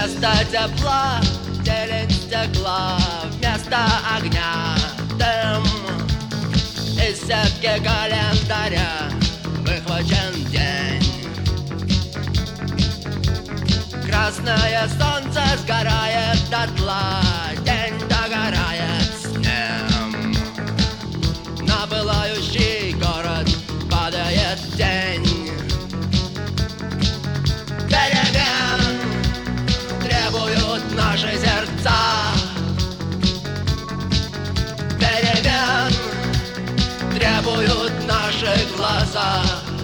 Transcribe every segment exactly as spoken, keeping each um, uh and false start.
Вместо тепла зелень стекла, вместо огня дым. Из сетки календаря выхвачен день. Красное солнце сгорает дотла, день догорает с ним. На пылающий город падает тень. Перемен требуют наши сердца. Перемен требуют наши глаза.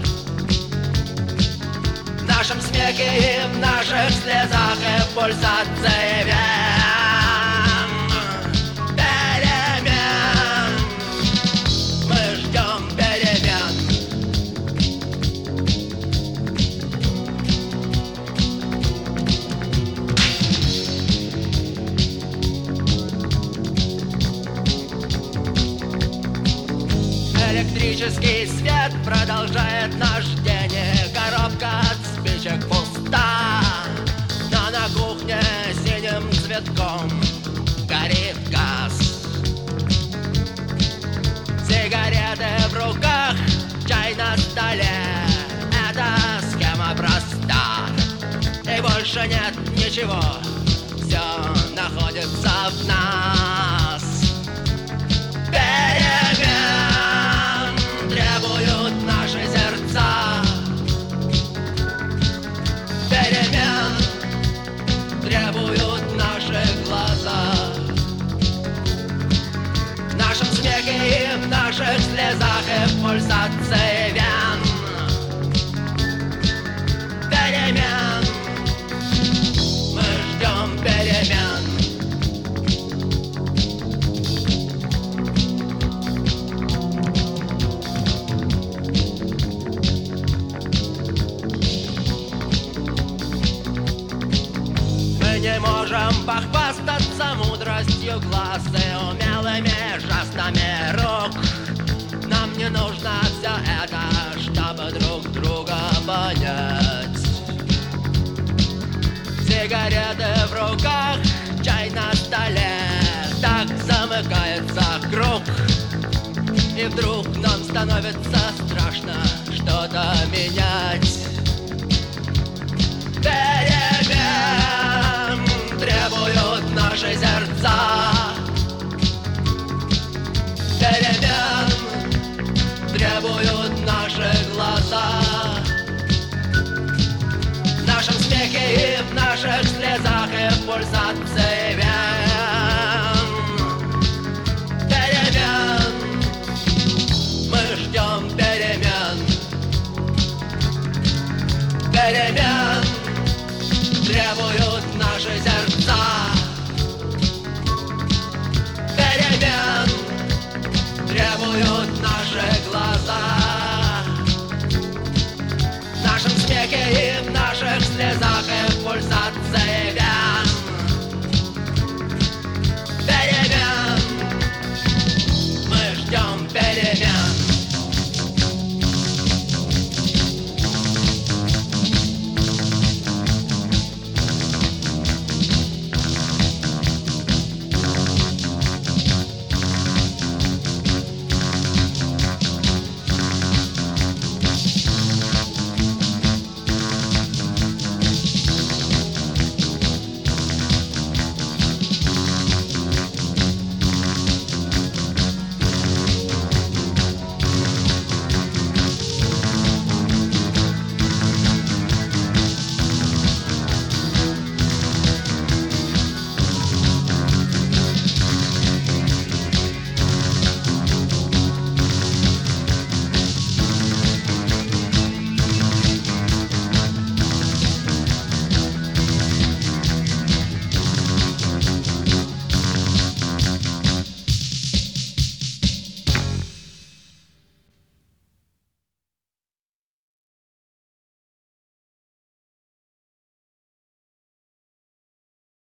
В нашем смехе и в наших слезах и пульсации вен. Перемен. Мы ждем перемен. Электрический свет продолжает наш день. Коробка от спичек пуста, но на кухне синим цветком горит газ. Сигареты в руках, чай на столе. Эта схема проста, и больше нет ничего. Все находится в нас. Перемен требуют наши сердца. Перемен требуют наши глаза. В нашем смехе и в наших слезах и в пульсации вен. Перемен. Мы ждем перемен. Не можем похвастаться мудростью глаз и умелыми жестами рук. Нам не нужно все это, чтобы друг друга понять. Сигареты в руках, чай на столе. Так замыкается круг. И вдруг нам становится страшно что-то менять. Перемен требуют наши сердца. Перемен требуют наши глаза. В нашем смехе и в наших слезах и в пульсации вен. Перемен. Мы ждем перемен. Перемен требуют наши сердца. Перемен требуют наши глаза. В нашем смехе и в наших слезах и в пульсации